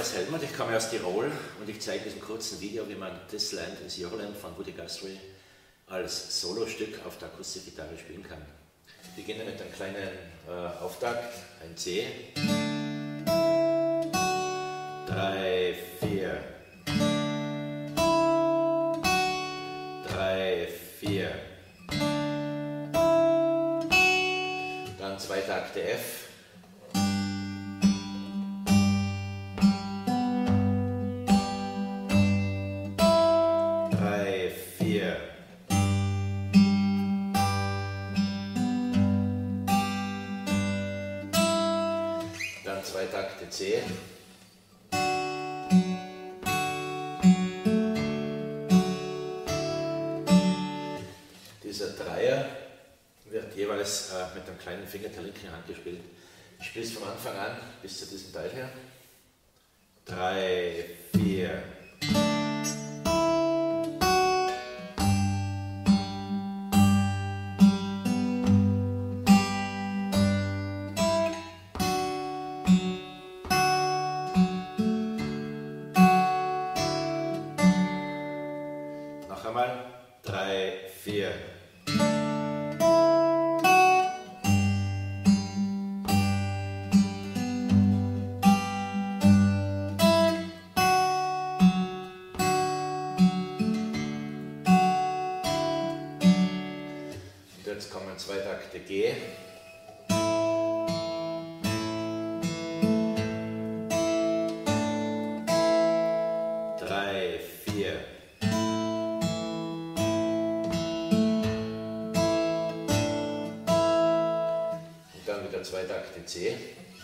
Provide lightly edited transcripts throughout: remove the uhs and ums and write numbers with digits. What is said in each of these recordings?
ist Helmut, ich komme aus Tirol und ich zeige in diesem kurzen Video, wie man This Land is Your Land von Woody Guthrie als Solostück auf der Akustikgitarre spielen kann. Ich beginne mit einem kleinen Auftakt, ein C, 3, 4, 3, 4, dann 2 Takte F, dann 2 Takte C, dieser Dreier wird jeweils mit einem kleinen Finger der linken Hand gespielt. Ich spiele es von Anfang an bis zu diesem Teil hier. 3, 4. Noch einmal 3, 4. Und jetzt kommen 2 Takte G. Dann wieder 2 Takte C.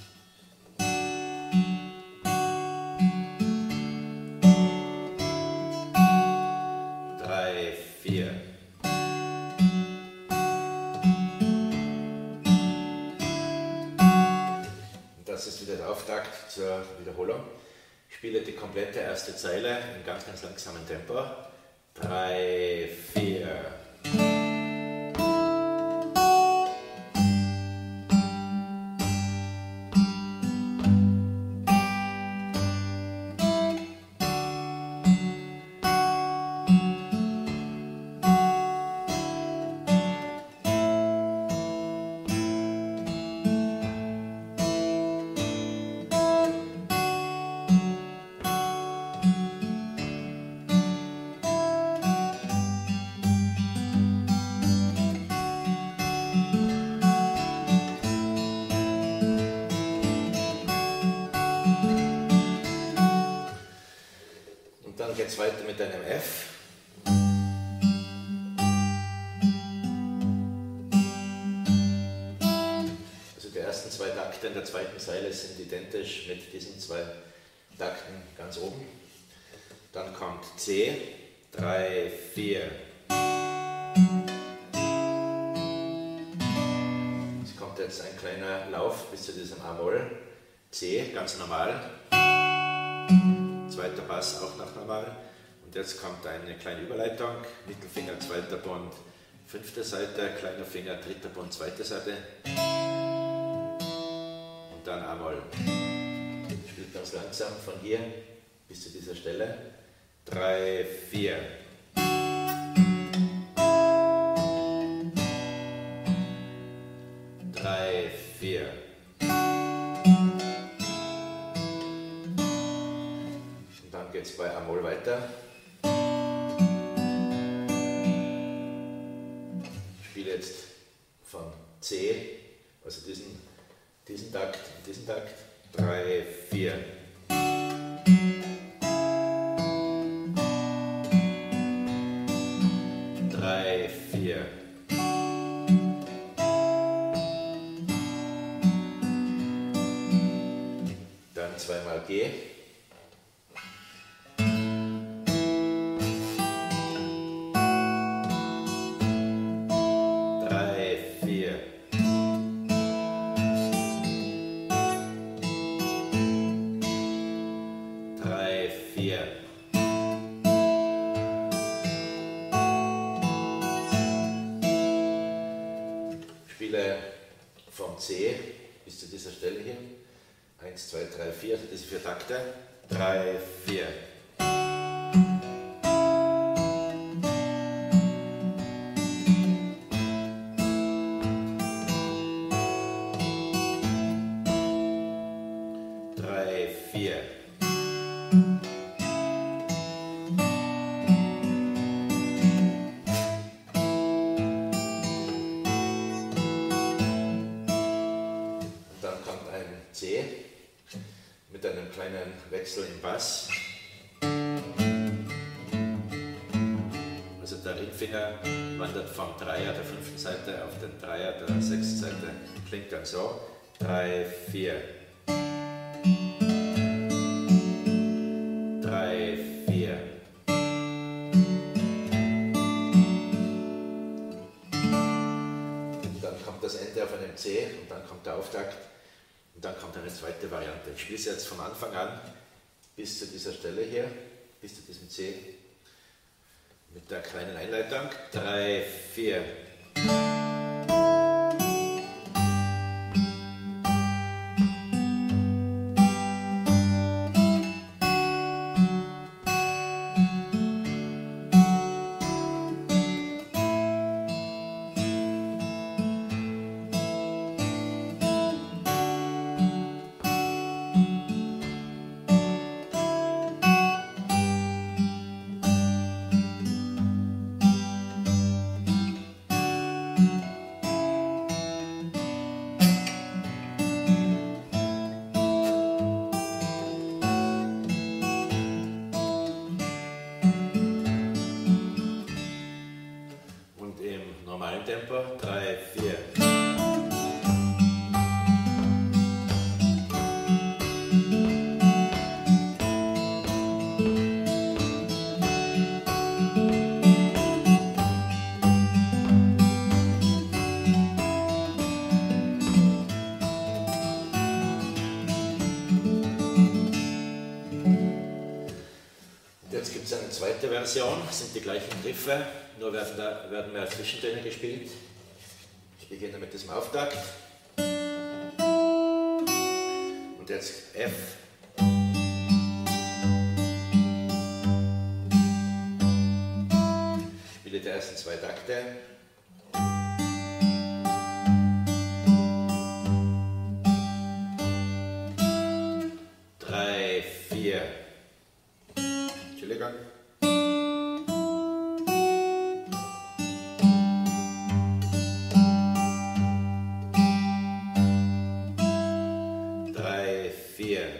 Drei, 4. Und das ist wieder der Auftakt zur Wiederholung. Ich spiele die komplette erste Zeile in ganz langsamem Tempo. 3, 4. Dann geht es weiter mit einem F. Also die ersten 2 Takte in der zweiten Zeile sind identisch mit diesen 2 Takten ganz oben. Dann kommt C, 3, 4. Es kommt jetzt ein kleiner Lauf bis zu diesem A-Moll. C, ganz normal. Zweiter Bass auch noch normal. Und jetzt kommt eine kleine Überleitung. Mittelfinger, 2. Bund, 5. Seite, kleiner Finger, 3. Bund, 2. Seite. Und dann A-Moll. Ich spiele ganz langsam von hier bis zu dieser Stelle. 3, 4. Drei, 4. Dann geht es bei A-Moll weiter. Ich spiele jetzt von C, also diesen Takt und diesen Takt. 3, 4. Drei, 4. Dann 2-mal G. Spiele vom C bis zu dieser Stelle hier. 1, 2, 3, 4, also diese 4 Takte. 3, 4. 3, 4. Dann kommt ein C mit einem kleinen Wechsel im Bass. Also der Ringfinger wandert vom Dreier der 5. Seite auf den Dreier der 6. Seite. Klingt dann so. 3, 4. 3, 4. Und dann kommt das Ende auf einem C und dann kommt der Auftakt. Und dann kommt eine zweite Variante. Ich spiele es jetzt von Anfang an bis zu dieser Stelle hier, bis zu diesem C, mit der kleinen Einleitung. 3, 4. Normalen Tempo, 3, 4. Jetzt gibt es eine zweite Version, das sind die gleichen Griffe, nur werden mehr Zwischentöne gespielt. Ich beginne mit diesem Auftakt. Und jetzt F. Ich spiele die ersten 2 Takte. Drei, 4. Entschuldigung. Drei, 4.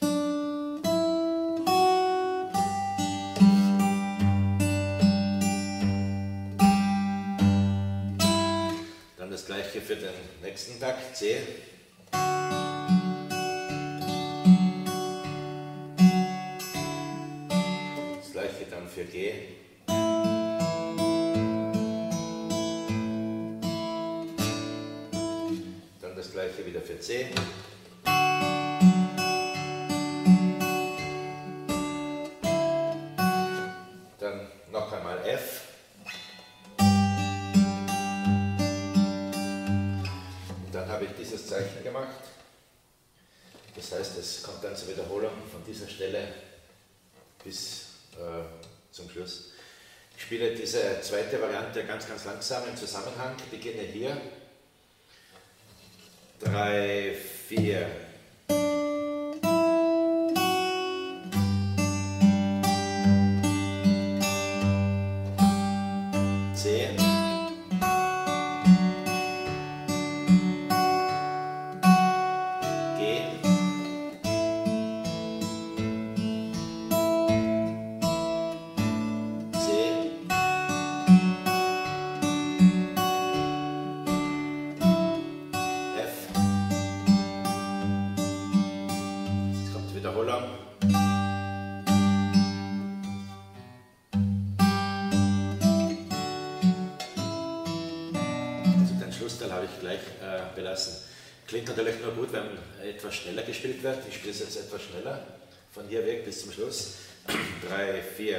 Dann das gleiche für den nächsten Takt, C. Dann für G. Dann das gleiche wieder für C. Dann noch einmal F. Und dann habe ich dieses Zeichen gemacht. Das heißt, es kommt dann zur Wiederholung von dieser Stelle bis zum Schluss. Ich spiele diese zweite Variante ganz langsam im Zusammenhang. Ich beginne hier. 3, 4. C. G. Wiederholung. Also den Schlussteil habe ich gleich belassen. Klingt natürlich nur gut, wenn etwas schneller gespielt wird. Ich spiele es jetzt etwas schneller, von hier weg bis zum Schluss. 3, 4.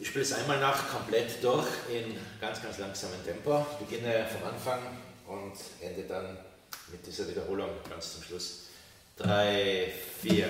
Ich spiele es einmal nach, komplett durch, in ganz, ganz langsamem Tempo. Beginne vom Anfang und ende dann mit dieser Wiederholung ganz zum Schluss. 3, 4.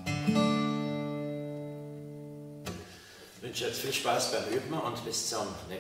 Ich wünsche jetzt viel Spaß beim Üben und bis zum nächsten Mal.